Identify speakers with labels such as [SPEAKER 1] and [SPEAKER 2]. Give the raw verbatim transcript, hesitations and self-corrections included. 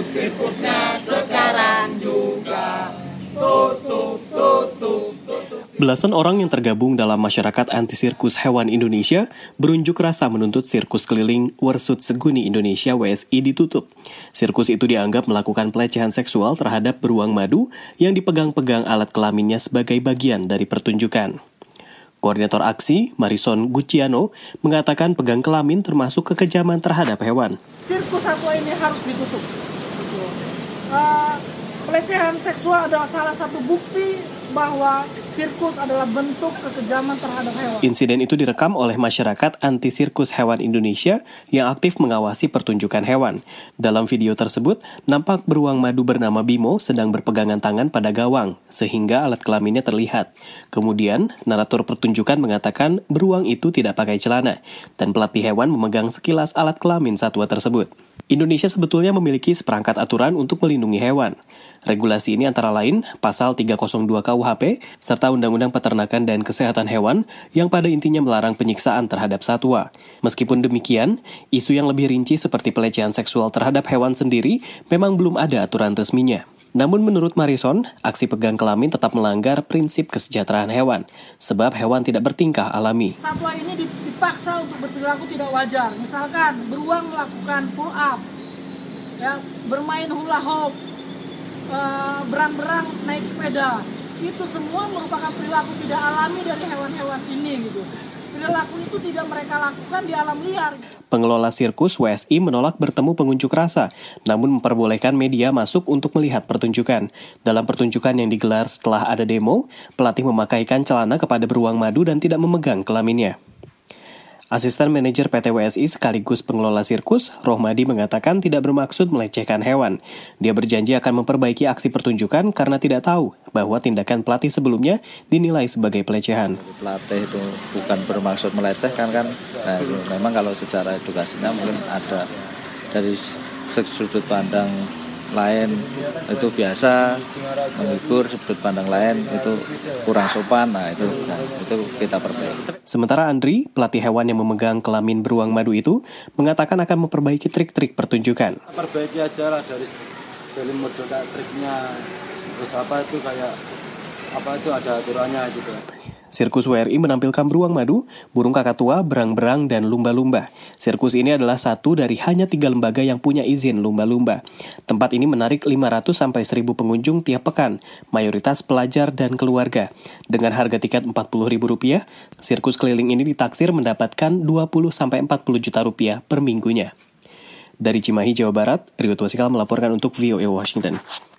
[SPEAKER 1] tutup sirkusnya sekarang juga. Tutup, tutup, tutup.
[SPEAKER 2] Belasan orang yang tergabung dalam Masyarakat Anti Sirkus Hewan Indonesia berunjuk rasa menuntut sirkus keliling Wersut Seguni Indonesia W S I ditutup. Sirkus itu dianggap melakukan pelecehan seksual terhadap beruang madu yang dipegang-pegang alat kelaminnya sebagai bagian dari pertunjukan. Koordinator aksi, Marison Gucciano, mengatakan pegang kelamin termasuk kekejaman terhadap hewan.
[SPEAKER 3] Sirkus satwa ini harus ditutup. Uh, pelecehan seksual adalah salah satu bukti bahwa sirkus adalah bentuk kekejaman terhadap hewan.
[SPEAKER 2] Insiden itu direkam oleh Masyarakat Anti Sirkus Hewan Indonesia yang aktif mengawasi pertunjukan hewan. Dalam video tersebut, nampak beruang madu bernama Bimo sedang berpegangan tangan pada gawang, sehingga alat kelaminnya terlihat. Kemudian, narator pertunjukan mengatakan beruang itu tidak pakai celana, dan pelatih hewan memegang sekilas alat kelamin satwa tersebut. Indonesia sebetulnya memiliki seperangkat aturan untuk melindungi hewan. Regulasi ini antara lain Pasal tiga nol dua K U H P serta Undang-Undang Peternakan dan Kesehatan Hewan yang pada intinya melarang penyiksaan terhadap satwa. Meskipun demikian, isu yang lebih rinci seperti pelecehan seksual terhadap hewan sendiri memang belum ada aturan resminya. Namun menurut Marison, aksi pegang kelamin tetap melanggar prinsip kesejahteraan hewan, sebab hewan tidak bertingkah alami.
[SPEAKER 3] Satwa ini dipaksa untuk berperilaku tidak wajar. Misalkan beruang melakukan pull up, ya, bermain hula hoop, uh, berang-berang naik sepeda. Itu semua merupakan perilaku tidak alami dari hewan-hewan ini gitu. Perilaku itu tidak mereka lakukan di alam liar.
[SPEAKER 2] Pengelola sirkus W S I menolak bertemu pengunjuk rasa, namun memperbolehkan media masuk untuk melihat pertunjukan. Dalam pertunjukan yang digelar setelah ada demo, pelatih memakaikan celana kepada beruang madu dan tidak memegang kelaminnya. Asisten manajer P T W S I sekaligus pengelola sirkus, Rohmadi mengatakan tidak bermaksud melecehkan hewan. Dia berjanji akan memperbaiki aksi pertunjukan karena tidak tahu bahwa tindakan pelatih sebelumnya dinilai sebagai pelecehan.
[SPEAKER 4] Pelatih itu bukan bermaksud melecehkan kan, nah, memang kalau secara edukasinya mungkin ada dari sudut pandang lain itu biasa menghibur, sudut pandang lain itu kurang sopan, nah itu nah, itu kita perbaiki.
[SPEAKER 2] Sementara Andri, pelatih hewan yang memegang kelamin beruang madu itu, mengatakan akan memperbaiki trik-trik pertunjukan.
[SPEAKER 5] Perbaiki aja lah dari dari model triknya, terus apa itu kayak apa itu ada aturannya gitu.
[SPEAKER 2] Sirkus W R I menampilkan beruang madu, burung kakatua, berang-berang, dan lumba-lumba. Sirkus ini adalah satu dari hanya tiga lembaga yang punya izin lumba-lumba. Tempat ini menarik lima ratus sampai seribu pengunjung tiap pekan, mayoritas pelajar dan keluarga. Dengan harga tiket empat puluh ribu rupiah, sirkus keliling ini ditaksir mendapatkan dua puluh sampai empat puluh juta rupiah per minggunya. Dari Cimahi, Jawa Barat, Rio Twasikal melaporkan untuk V O A Washington.